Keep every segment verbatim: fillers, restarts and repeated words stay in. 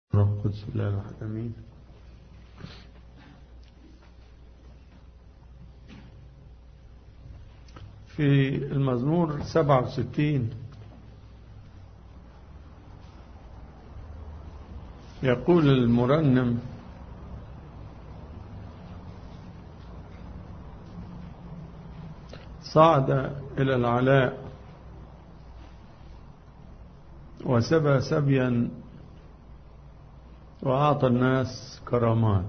روح القدس الله الواحد امين. في المزمور سبعة وستين يقول المرنم: صعد إلى العلاء وسبى سبيا وأعطى الناس كرامات.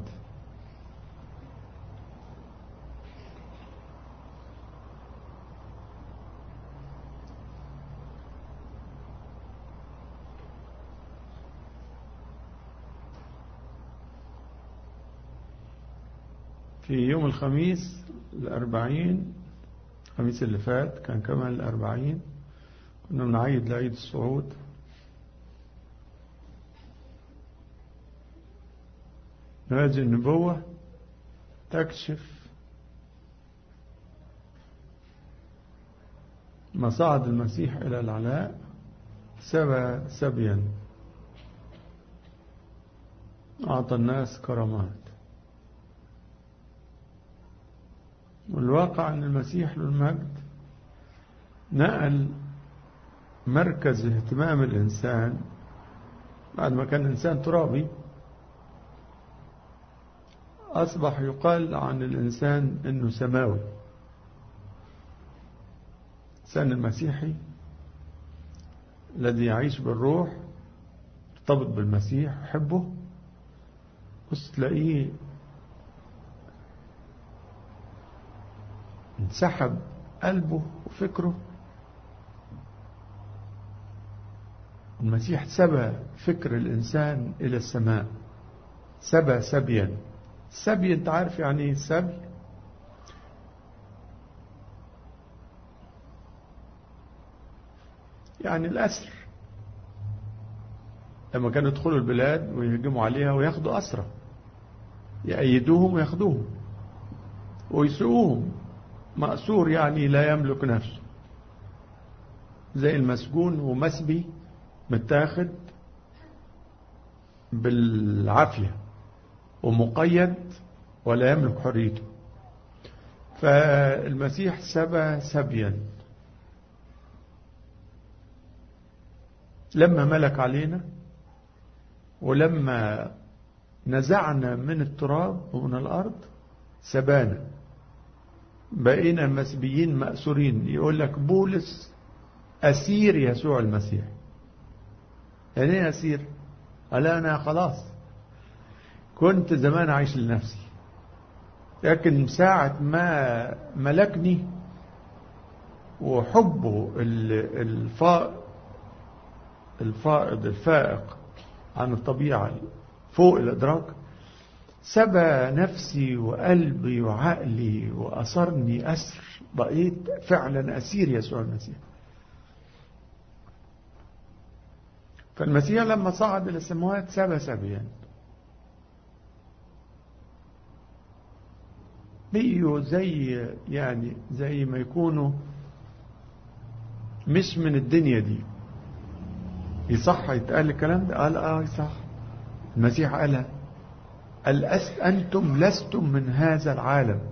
في يوم الخميس الأربعين، الخميس اللي فات كان كمان الأربعين، كنا بنعيد لعيد الصعود. هذه النبوة تكشف ما صعد المسيح إلى العلاء سبى سبيا أعطى الناس كرامات. والواقع أن المسيح له المجد نقل مركز اهتمام الإنسان بعد ما كان إنسان ترابي، أصبح يقال عن الإنسان أنه سماوي. الإنسان المسيحي الذي يعيش بالروح ارتبط بالمسيح يحبه، بس تلاقيه انسحب قلبه وفكره. المسيح سبى فكر الإنسان إلى السماء، سبى سبيا. السبي انت عارف يعني ايه السبي؟ يعني الأسر، لما كانوا يدخلوا البلاد ويهجموا عليها وياخدوا أسرى، يأيدوهم وياخدوهم ويسوقوهم. مأسور يعني لا يملك نفسه، زي المسجون ومسبي متاخد بالعافية ومقيد ولا يملك حريته. فالمسيح سبى سبيا لما ملك علينا، ولما نزعنا من التراب ومن الأرض سبانا، بقينا مسبيين مأسورين. يقول لك بولس أسير يسوع المسيح. يعني ايه أسير؟ قال أنا خلاص كنت زمان عايش لنفسي، لكن ساعة ما ملكني وحبه الفائض الفائض الفائق عن الطبيعة فوق الإدراك سبى نفسي وقلبي وعقلي وأصرني أسر. بقيت فعلا أسير يسوع المسيح. فالمسيح لما صعد إلى السماوات سبى سبيا، بقيوا زي يعني زي ما يكونوا مش من الدنيا دي. يصح يتقال الكلام ده؟ قال اه يصح. المسيح قالها، قال أنتم لستم من هذا العالم.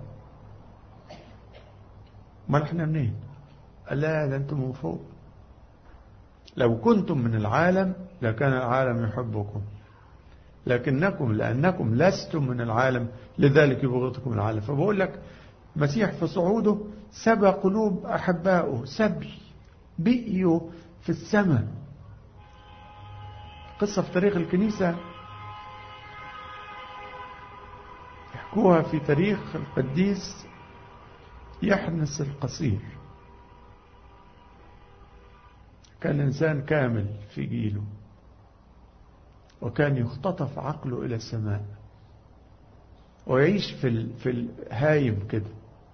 ما احنا منين؟ قال لا، ده انتم من فوق. لو كنتم من العالم لكان العالم يحبكم، لكنكم لأنكم لستم من العالم لذلك يبغضكم العالم. فبقول لك مسيح في صعوده سبى قلوب أحبائه سبي، بقيوا في السماء. قصة في تاريخ الكنيسة يحكوها في تاريخ القديس يحنس القصير. كان إنسان كامل في جيله، وكان يختطف عقله إلى السماء ويعيش في في الهايم كده،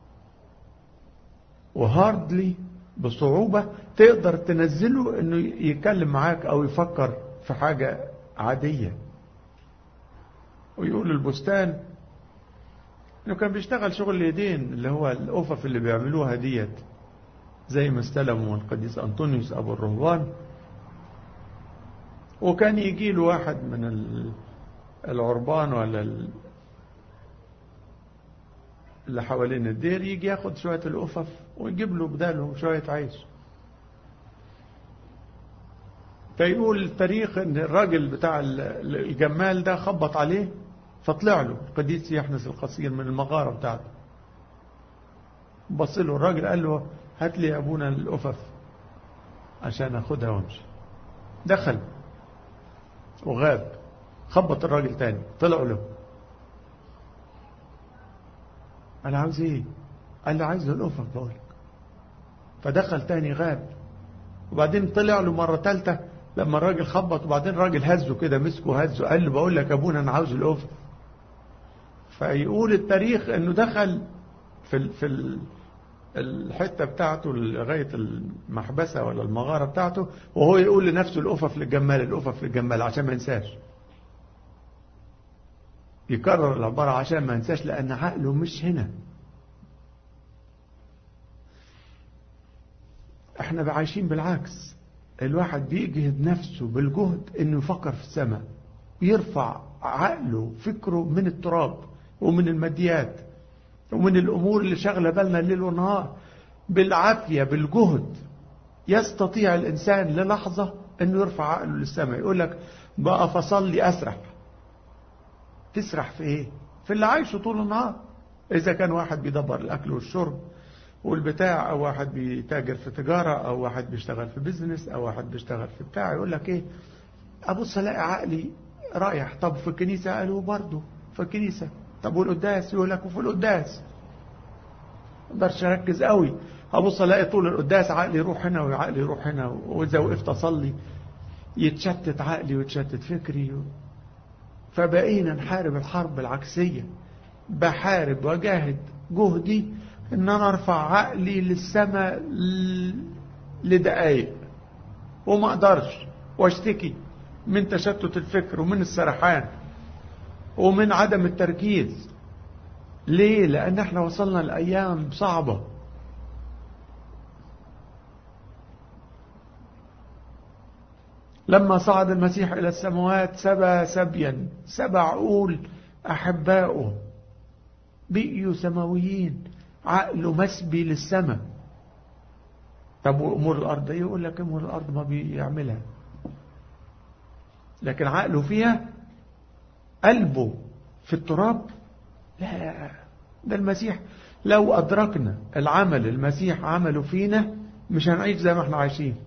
وهاردلي بصعوبة تقدر تنزله انه يتكلم معاك او يفكر في حاجة عادية. ويقول البستان انه كان بيشتغل شغل اليدين، اللي هو الأوفف اللي بيعملوها ديت، زي ما استلموا القديس أنطونيوس أبو الرهبان. وكان يجي له واحد من العربان ولا اللي حوالين الدير، يجي ياخد شوية الأفف ويجيب له بدالهم شوية عيش. فيقول التاريخ ان الراجل بتاع الجمال ده خبط عليه، فطلع له القديس يحنس القصير من المغارة بتاعته، بص له الراجل قال له هات لي يا ابونا الأفف عشان اخدها وامشي. دخل وغاب، خبط الراجل تاني، طلع له قال عاوز ايه؟ قال له عايز الأفف بقولك. فدخل تاني غاب، وبعدين طلع له مرة تالتة لما الراجل خبط، وبعدين الراجل هزه كده، مسكه هزه، قال له بقول لك يا ابونا انا عاوز الأفف. فيقول التاريخ انه دخل في ال في ال الحتة بتاعته لغاية المحبسة ولا المغارة بتاعته، وهو يقول لنفسه الأفف للجمال الأفف للجمال عشان ما ينساش، يكرر العبارة عشان ما ينساش، لأن عقله مش هنا. احنا عايشين بالعكس، الواحد بيجهد نفسه بالجهد انه يفكر في السماء، يرفع عقله فكره من التراب ومن الماديات ومن الأمور اللي شغله بالنا الليل والنهار. بالعافية بالجهد يستطيع الإنسان للحظة أنه يرفع عقله للسماء. يقول لك بقى فصلي أسرح. تسرح في إيه؟ في اللي عايشه طول النهار. إذا كان واحد بيدبر الأكل والشرب والبتاع، أو واحد بيتاجر في تجارة، أو واحد بيشتغل في بيزنس، أو واحد بيشتغل في بتاع، يقول لك إيه؟ أبص ألاقي عقلي رايح. طب في الكنيسة؟ قالوا برضه في الكنيسة. طب والقداس؟ يقول لك وفي القداس مقدرش اركز قوي، ابص الاقي طول القداس عقلي يروح هنا وعقلي يروح هنا، واذا وقفت اصلي يتشتت عقلي ويتشتت فكري. فبقينا نحارب الحرب العكسية، بحارب وجاهد جهدي ان انا ارفع عقلي للسماء لدقايق، وما اقدرش، واشتكي من تشتت الفكر ومن السرحان ومن عدم التركيز. ليه؟ لأن احنا وصلنا لأيام صعبة. لما صعد المسيح إلى السماوات سبى سبيا، سبع عقول أحبائه بقيوا سماويين، عقله مسبي للسماء. طب وأمور الأرض؟ يقول لك أمور الأرض ما بيعملها، لكن عقله فيها، قلبه في التراب. لا، ده المسيح لو أدركنا العمل المسيح عمله فينا مش هنعيش زي ما احنا عايشين.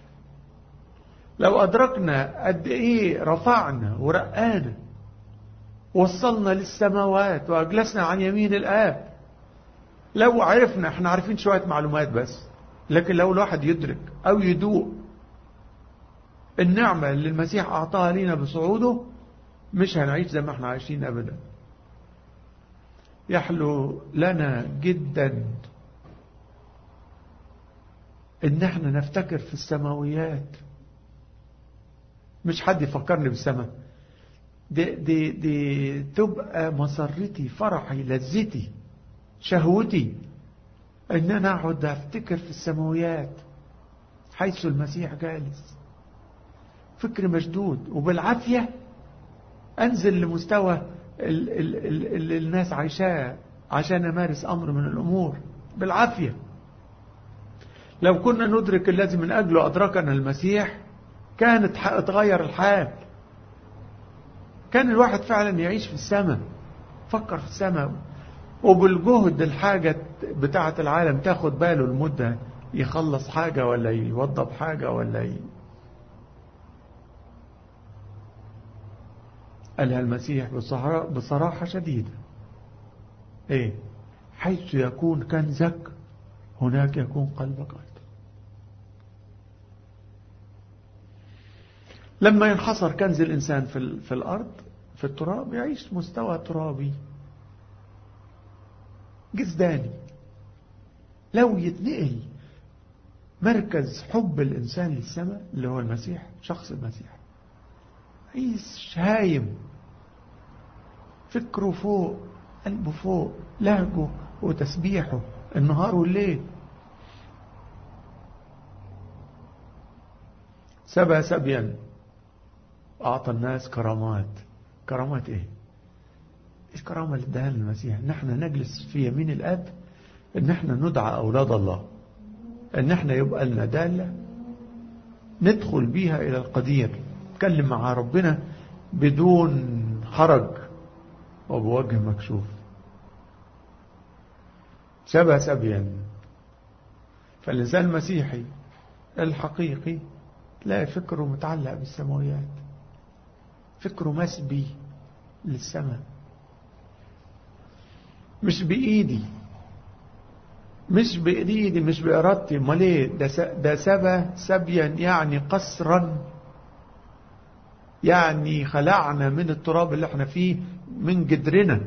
لو أدركنا قد إيه رفعنا ورقانا، وصلنا للسماوات وأجلسنا عن يمين الآب. لو عرفنا، احنا عارفين شوية معلومات بس، لكن لو الواحد يدرك أو يدوق النعمة اللي المسيح أعطاها لنا بصعوده، مش هنعيش زي ما احنا عايشين أبدا. يحلو لنا جدا ان احنا نفتكر في السماويات. مش حد يفكرني بالسماء، دي, دي, دي تبقى مسرتي، فرحي، لذتي، شهوتي، ان انا اقعد افتكر في السماويات حيث المسيح جالس. فكر مشدود، وبالعافية انزل لمستوى اللي الناس عايشاه عشان امارس امر من الامور بالعافية. لو كنا ندرك الذي من اجله ادركنا المسيح، كانت اتغير الحال، كان الواحد فعلا يعيش في السماء، فكر في السماء. وبالجهد الحاجة بتاعة العالم تاخد باله المدة، يخلص حاجة ولا يوضب حاجة ولا ي... قالها المسيح بصراحة شديدة، ايه؟ حيث يكون كنزك هناك يكون قلبك أيضا. لما ينحصر كنز الإنسان في, في الأرض، في التراب، يعيش مستوى ترابي جسداني. لو يتنقل مركز حب الإنسان للسماء اللي هو المسيح، شخص المسيح، عيش هايم، فكره فوق، قلبه فوق، لهجه وتسبيحه النهار والليل. سبى سبيا أعطى الناس كرامات. كرامات إيه؟ إيش كرامة اللي اداها لنا المسيح؟ إن احنا نجلس في يمين الآب، إن احنا ندعى أولاد الله، إن احنا يبقى لنا دالة ندخل بيها إلى القدير، نتكلم مع ربنا بدون حرج وبوجه مكشوف. سبى سبيا. فالإنسان المسيحي الحقيقي تلاقي فكره متعلق بالسماويات، فكره مسبي للسماء. مش بإيدي، مش بإيدي، مش بإرادتي. امال ايه؟ ده سبى سبيا يعني قصرا، يعني خلعنا من التراب اللي احنا فيه من جدرنا،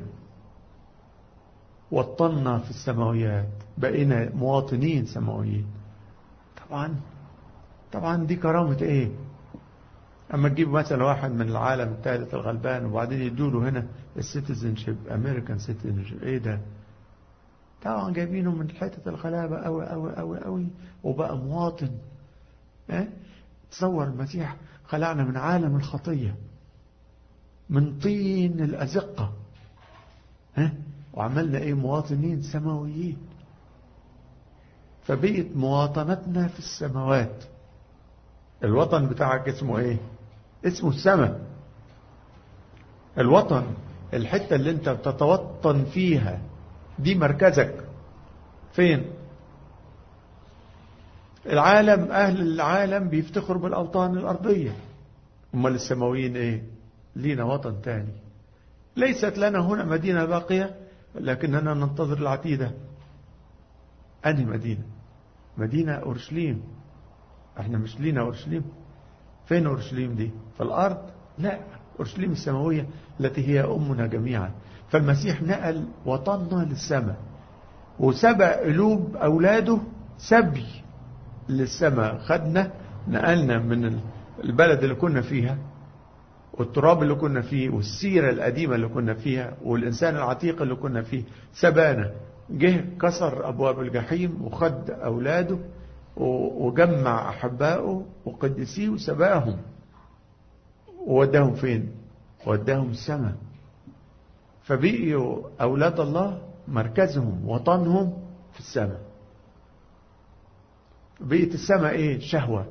وطلنا في السماويات، بقينا مواطنين سماويين. طبعا طبعا دي كرامة ايه؟ اما تجيب مثلا واحد من العالم الثالث الغلبان وبعدين يدوله هنا السيتيزنشيب، امريكان سيتيزنشيب، ايه ده؟ طبعا جايبينه من حتة الغلابة قوي قوي قوي قوي وبقى مواطن. اه؟ تصور المسيح خلعنا من عالم الخطية، من طين الأزقة، اه؟ وعملنا ايه؟ مواطنين سماويين. فبقت مواطنتنا في السماوات. الوطن بتاعك اسمه ايه؟ اسمه السماء. الوطن، الحتة اللي انت بتتوطن فيها، دي مركزك فين؟ العالم، اهل العالم بيفتخروا بالاوطان الارضية، امال السماويين ايه؟ لينا وطن تاني. ليست لنا هنا مدينة باقية، لكننا ننتظر العتيدة. انهي مدينة؟ مدينة اورشليم. احنا مش لينا اورشليم؟ فين اورشليم دي؟ في الارض؟ لا، اورشليم السماوية التي هي امنا جميعا. فالمسيح نقل وطننا للسماء، وسبى قلوب اولاده سبي للسماء. خدنا، نقلنا من البلد اللي كنا فيها والتراب اللي كنا فيه والسيرة القديمة اللي كنا فيها والإنسان العتيق اللي كنا فيه، سبانا. جه كسر أبواب الجحيم وخد أولاده وجمع أحبائه وقدسيه وسباهم، ووداهم فين؟ وداهم السماء. فبقيوا أولاد الله مركزهم وطنهم في السماء. بقيت السماء ايه؟ شهوة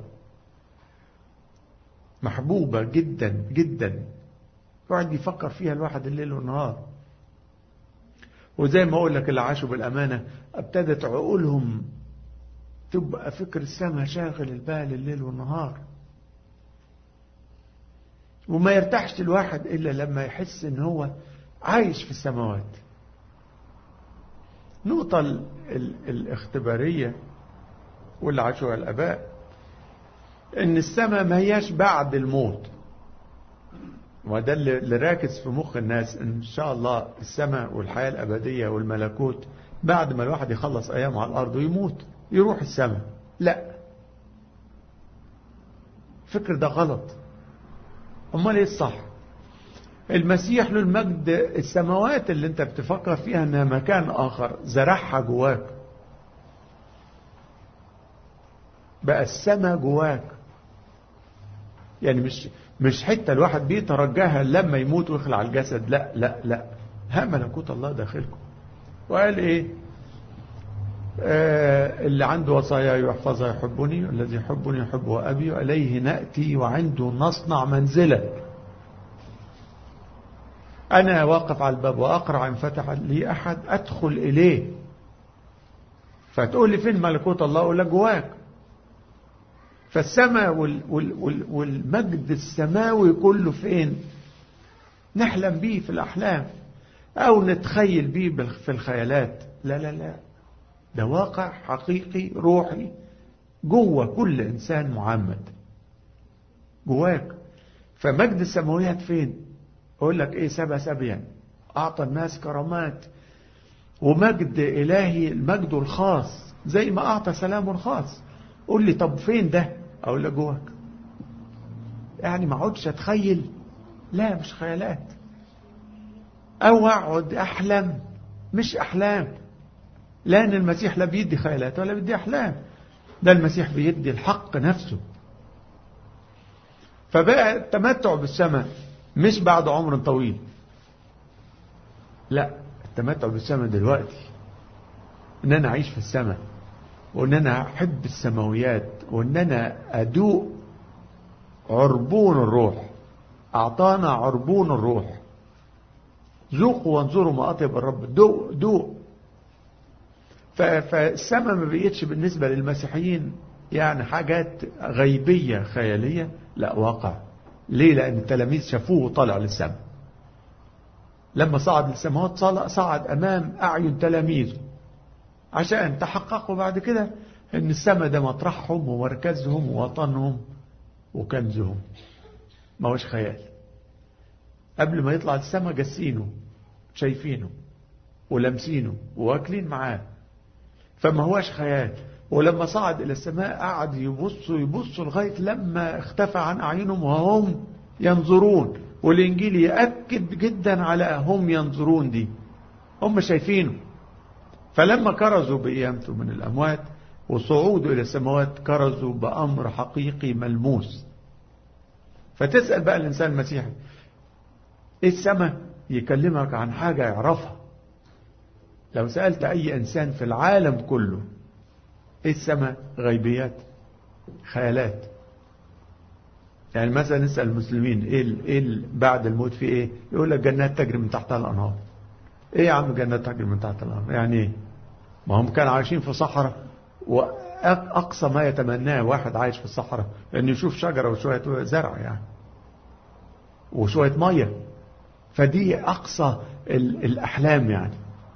محبوبة جدا جدا، يقعد يفكر فيها الواحد الليل والنهار. وزي ما اقول لك اللي عاشوا بالامانة ابتدت عقولهم تبقى فكر السماء شاغل البال الليل والنهار. وما يرتاحش الواحد الا لما يحس ان هو عايش في السماوات. نقطة ال ال الاختبارية واللي عاشوها الاباء، ان السماء ما هياش بعد الموت. وده اللي راكز في مخ الناس، ان شاء الله السماء والحياة الابدية والملكوت بعد ما الواحد يخلص ايامه على الارض ويموت يروح السماء. لا، الفكر ده غلط. امال ايه الصح؟ المسيح له المجد السماوات اللي انت بتفكر فيها انها مكان اخر زرعها جواك، بقى السماء جواك. يعني مش مش حتة الواحد بيترجاها لما يموت ويخلع الجسد. لا لا لا، ها ملكوت الله داخلكم. وقال ايه؟ آه اللي عنده وصايا يحفظها يحبني، الذي يحبني يحبه أبي، وإليه نأتي وعنده نصنع منزلا. أنا واقف على الباب وأقرع، إن فتح لي أحد أدخل إليه. فتقول لي فين ملكوت الله؟ أقول لك جواك. فالسماء وال وال وال والمجد السماوي كله فين؟ نحلم بيه في الأحلام أو نتخيل بيه في الخيالات. لا لا لا، ده واقع حقيقي روحي جوه كل إنسان معمد جواك. فمجد السماويات فين؟ أقول لك إيه؟ سبع سبيا أعطى الناس كرامات ومجد إلهي، المجد الخاص، زي ما أعطى سلام خاص. قول لي طب فين ده؟ أقول لك جواك. يعني ما اقعدش أتخيل، لا مش خيالات، أو أقعد أحلم، مش أحلام. لأن المسيح لا بيدي خيالات ولا بيدي أحلام، ده المسيح بيدي الحق نفسه. فبقى التمتع بالسماء مش بعد عمر طويل، لا، التمتع بالسماء دلوقتي، ان انا اعيش في السماء، وان انا احب السماويات، وان انا ادوق عربون الروح. اعطانا عربون الروح. ذوقوا وانظروا ما اطيب الرب. دوق دوق. فالسماء ما بقيتش بالنسبة للمسيحيين يعني حاجات غيبية خيالية، لا، واقع. ليه؟ لأن التلاميذ شافوه طالع للسماء. لما صعد للسماوات صعد أمام أعين تلاميذه، عشان تحققوا بعد كده أن السماء ده مطرحهم ومركزهم ووطنهم وكنزهم، ما هوش خيال. قبل ما يطلع للسماء جسينه، شايفينه ولمسينه واكلين معاه، فما هوش خيال. ولما صعد إلى السماء قعد يبصوا يبصوا لغاية لما اختفى عن أعينهم وهم ينظرون. والإنجيل يأكد جدا على هم ينظرون دي، هم شايفينه. فلما كرزوا بقيامته من الأموات وصعوده إلى السماوات كرزوا بأمر حقيقي ملموس. فتسأل بقى الإنسان المسيحي إيه السماء؟ يكلمك عن حاجة يعرفها. لو سألت أي إنسان في العالم كله إيه السماء؟ غيبيات، خيالات. يعني مثلا نسأل المسلمين إيه ال إيه ال بعد الموت في إيه؟ يقول لك جنات تجري من تحتها الأنهار. إيه يا عم جنات تجري من تحتها الأنهار؟ يعني إيه؟ ما هم كانوا عايشين في صحراء، وأقصى ما يتمناه واحد عايش في الصحراء إن يشوف شجرة وشوية زرع يعني وشوية مية. فدي أقصى الأحلام يعني.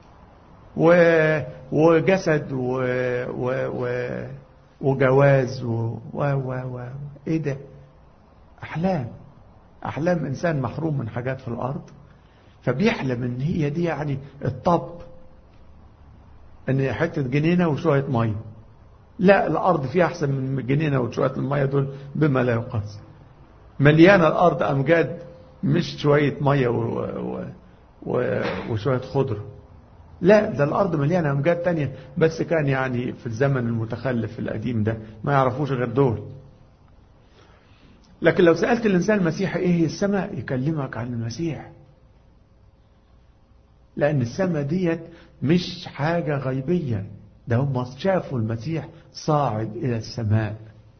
وجسد و... و... و... وجواز و... و... و... و... ايه ده؟ احلام. احلام انسان محروم من حاجات في الارض، فبيحلم ان هي دي يعني الطب، ان حته جنينه وشويه ميه. لا، الارض فيها احسن من الجنينه وشويه الميه دول بما لا يقاس. مليانه الارض امجاد، مش شويه ميه و... و... و... وشويه خضره. لا، ده الأرض مليانة أمجاد تانية، بس كان يعني في الزمن المتخلف القديم ده ما يعرفوش غير دول. لكن لو سألت الإنسان المسيحي إيه هي السماء؟ يكلمك عن المسيح. لأن السماء ديت مش حاجة غيبية، ده هم شافوا المسيح صاعد إلى السماء.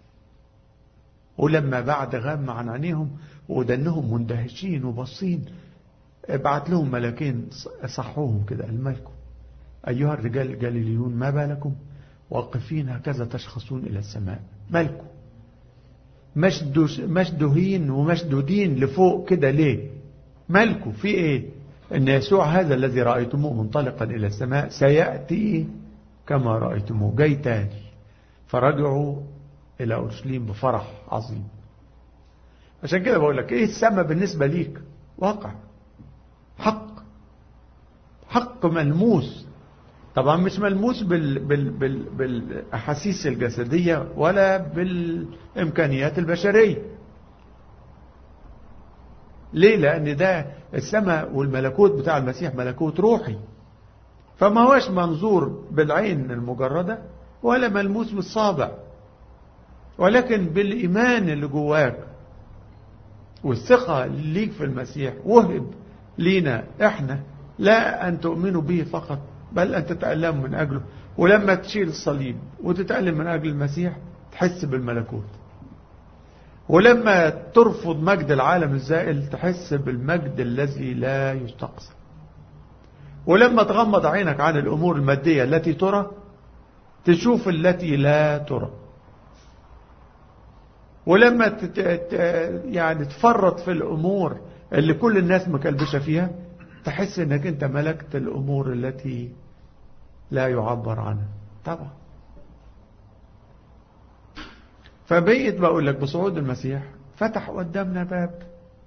ولما بعد غم عن عينيهم ودنهم مندهشين وبصين، بعت لهم ملكين صحوهم كده، الملك أيها الرجال الجليليون ما بالكم واقفين هكذا تشخصون إلى السماء؟ مالكم مشدوهين ومشدودين لفوق كده ليه؟ مالكم في إيه؟ إن يسوع هذا الذي رأيتموه منطلقا إلى السماء سيأتي كما رأيتموه جاي تاني. فرجعوا إلى أورشليم بفرح عظيم. عشان كده بقول لك إيه السماء بالنسبة ليك؟ واقع، حق، حق ملموس. طبعا مش ملموس بال بال بال بالأحاسيس الجسدية ولا بالإمكانيات البشرية. ليه؟ لأن ده السماء والملكوت بتاع المسيح ملكوت روحي، فما هوش منظور بالعين المجردة ولا ملموس بالصابع، ولكن بالإيمان اللي جواك والثقة اللي ليك في المسيح. وهب لينا احنا لا أن تؤمنوا به فقط، بل أن تتألموا من أجله. ولما تشيل الصليب وتتألم من أجل المسيح تحس بالملكوت. ولما ترفض مجد العالم الزائل تحس بالمجد الذي لا يستقصى. ولما تغمض عينك عن الأمور المادية التي ترى تشوف التي لا ترى. ولما تت... يعني تفرط في الأمور اللي كل الناس مكلبشة فيها تحس انك انت ملكت الأمور التي لا يعبر عنها. طبعا فبقيت بقول لك بصعود المسيح فتح قدامنا باب،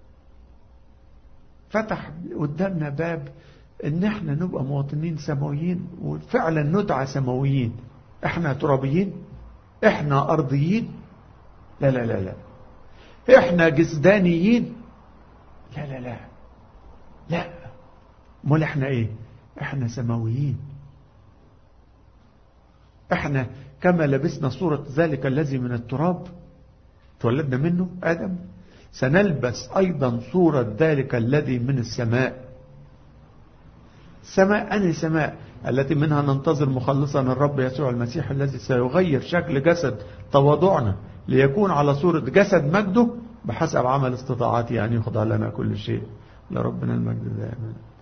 فتح قدامنا باب ان احنا نبقى مواطنين سماويين، وفعلا ندعى سماويين. احنا ترابيين؟ احنا ارضيين؟ لا لا لا لا. احنا جسدانيين؟ لا لا لا لا. امال احنا ايه؟ احنا سماويين. احنا كما لبسنا صورة ذلك الذي من التراب تولدنا منه آدم، سنلبس أيضا صورة ذلك الذي من السماء. سماء أنهي سماء؟ التي منها ننتظر مخلصنا الرب يسوع المسيح الذي سيغير شكل جسد تواضعنا ليكون على صورة جسد مجده بحسب عمل استطاعته أن يخضع لنا كل شيء. لربنا المجد دائما.